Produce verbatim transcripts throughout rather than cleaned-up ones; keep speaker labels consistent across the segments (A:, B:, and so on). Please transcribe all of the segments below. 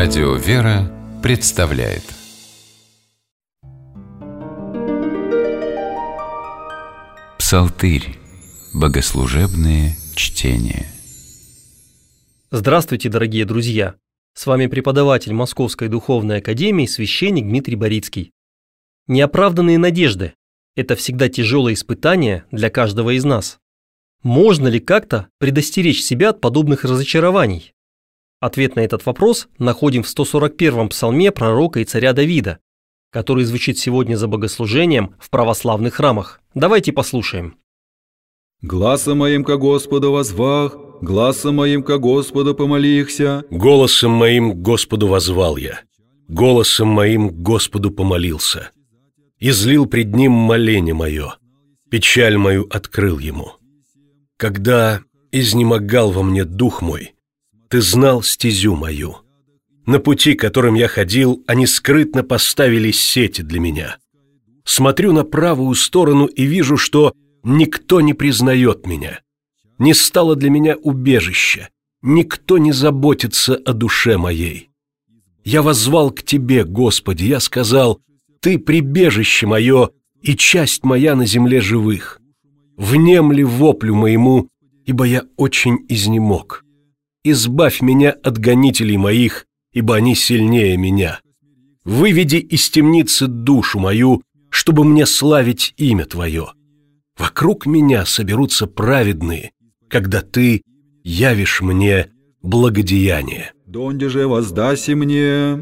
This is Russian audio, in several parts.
A: Радио «Вера» представляет Псалтырь. Богослужебные чтения.
B: Здравствуйте, дорогие друзья! С вами преподаватель Московской Духовной Академии, священник Дмитрий Борицкий. Неоправданные надежды – это всегда тяжелое испытание для каждого из нас. Можно ли как-то предостеречь себя от подобных разочарований? Ответ на этот вопрос находим в сто сорок первом псалме пророка и царя Давида, который звучит сегодня за богослужением в православных храмах. Давайте послушаем.
C: «Гласом моим ко Господу возвах, гласом моим ко Господу помолихся.
D: Голосом моим к Господу возвал я, голосом моим к Господу помолился. Излил пред Ним моление мое, печаль мою открыл Ему. Когда изнемогал во мне дух мой, Ты знал стезю мою. На пути, которым я ходил, они скрытно поставили сети для меня. Смотрю на правую сторону и вижу, что никто не признает меня. Не стало для меня убежища, никто не заботится о душе моей. Я воззвал к Тебе, Господи, я сказал: Ты прибежище мое и часть моя на земле живых. Внемли воплю моему, ибо я очень изнемог. Избавь меня от гонителей моих, ибо они сильнее меня. Выведи из темницы душу мою, чтобы мне славить имя Твое. Вокруг меня соберутся праведные, когда Ты явишь мне благодеяние.
C: Донде же воздаси мне».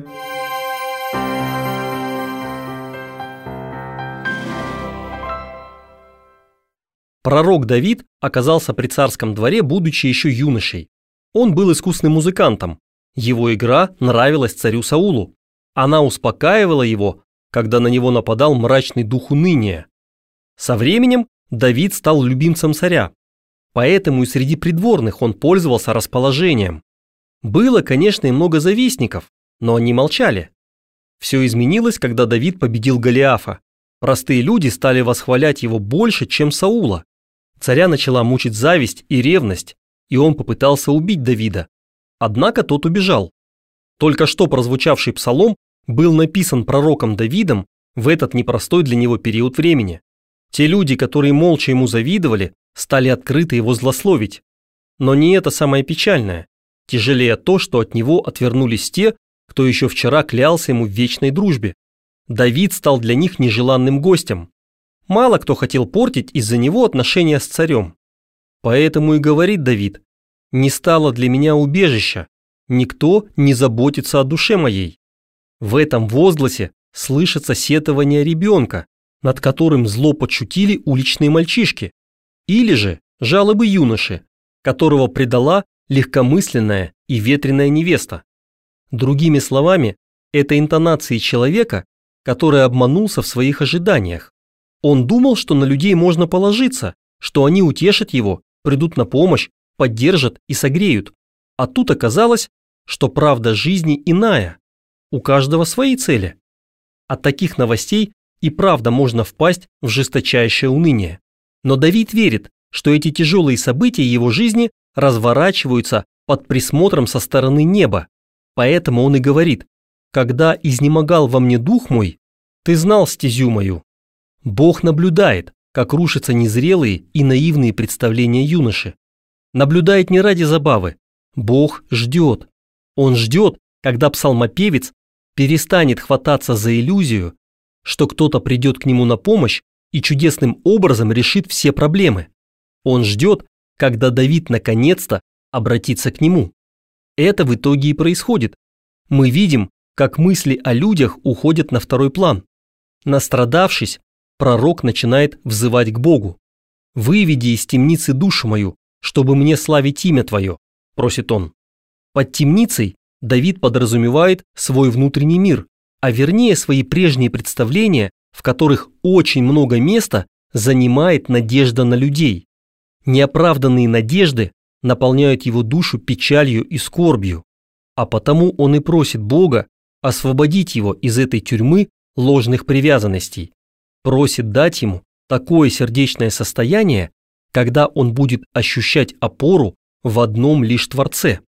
B: Пророк Давид оказался при царском дворе, будучи еще юношей. Он был искусным музыкантом. Его игра нравилась царю Саулу. Она успокаивала его, когда на него нападал мрачный дух уныния. Со временем Давид стал любимцем царя, поэтому и среди придворных он пользовался расположением. Было, конечно, и много завистников, но они молчали. Все изменилось, когда Давид победил Голиафа. Простые люди стали восхвалять его больше, чем Саула. Царя начала мучить зависть и ревность, и он попытался убить Давида. Однако тот убежал. Только что прозвучавший псалом был написан пророком Давидом в этот непростой для него период времени. Те люди, которые молча ему завидовали, стали открыто его злословить. Но не это самое печальное. Тяжелее то, что от него отвернулись те, кто еще вчера клялся ему в вечной дружбе. Давид стал для них нежеланным гостем. Мало кто хотел портить из-за него отношения с царем. Поэтому и говорит Давид: «Не стало для меня убежища, никто не заботится о душе моей». В этом возгласе слышится сетование ребенка, над которым зло подшутили уличные мальчишки, или же жалобы юноши, которого предала легкомысленная и ветреная невеста. Другими словами, это интонации человека, который обманулся в своих ожиданиях. Он думал, что на людей можно положиться, что они утешат его, придут на помощь, поддержат и согреют. А тут оказалось, что правда жизни иная. У каждого свои цели. От таких новостей и правда можно впасть в жесточайшее уныние. Но Давид верит, что эти тяжелые события его жизни разворачиваются под присмотром со стороны неба. Поэтому он и говорит: «Когда изнемогал во мне дух мой, Ты знал стезю мою». Бог наблюдает, как рушатся незрелые и наивные представления юноши. Наблюдает не ради забавы. Бог ждет. Он ждет, когда псалмопевец перестанет хвататься за иллюзию, что кто-то придет к нему на помощь и чудесным образом решит все проблемы. Он ждет, когда Давид наконец-то обратится к нему. Это в итоге и происходит. Мы видим, как мысли о людях уходят на второй план. Настрадавшись, пророк начинает взывать к Богу. «Выведи из темницы душу мою, чтобы мне славить имя Твое», – просит он. Под темницей Давид подразумевает свой внутренний мир, а вернее свои прежние представления, в которых очень много места занимает надежда на людей. Неоправданные надежды наполняют его душу печалью и скорбью, а потому он и просит Бога освободить его из этой тюрьмы ложных привязанностей, просит дать ему такое сердечное состояние, когда он будет ощущать опору в одном лишь Творце.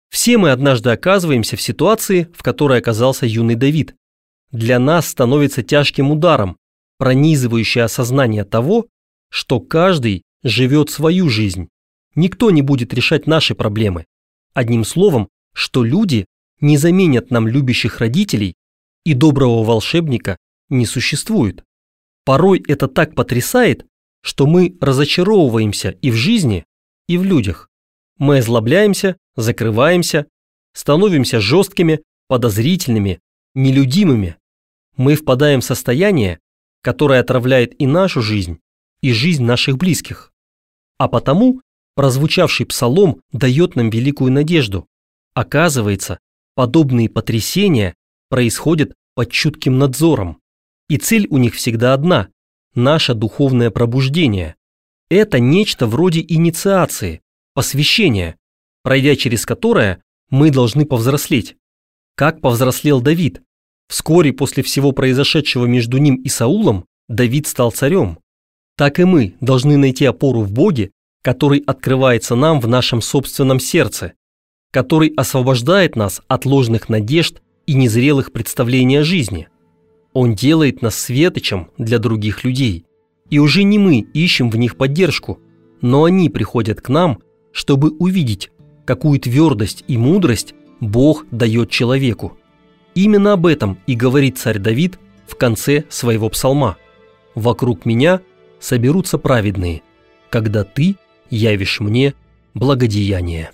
B: Все мы однажды оказываемся в ситуации, в которой оказался юный Давид. Для нас становится тяжким ударом, пронизывающее осознание того, что каждый живет свою жизнь. Никто не будет решать наши проблемы. Одним словом, что люди не заменят нам любящих родителей, и доброго волшебника не существует. Порой это так потрясает, что мы разочаровываемся и в жизни, и в людях. Мы озлобляемся, закрываемся, становимся жесткими, подозрительными, нелюдимыми. Мы впадаем в состояние, которое отравляет и нашу жизнь, и жизнь наших близких. А потому прозвучавший псалом дает нам великую надежду. Оказывается, подобные потрясения происходят под чутким надзором. И цель у них всегда одна – наше духовное пробуждение. Это нечто вроде инициации, посвящения, пройдя через которое мы должны повзрослеть. Как повзрослел Давид? Вскоре после всего произошедшего между ним и Саулом Давид стал царем. Так и мы должны найти опору в Боге, который открывается нам в нашем собственном сердце, который освобождает нас от ложных надежд и незрелых представлений о жизни. Он делает нас светочем для других людей. И уже не мы ищем в них поддержку, но они приходят к нам, чтобы увидеть, какую твердость и мудрость Бог дает человеку. Именно об этом и говорит царь Давид в конце своего псалма. «Вокруг меня соберутся праведные, когда ты явишь мне благодеяние».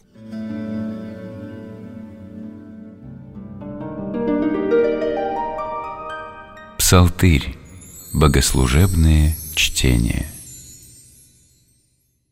A: Псалтырь. Богослужебные чтения.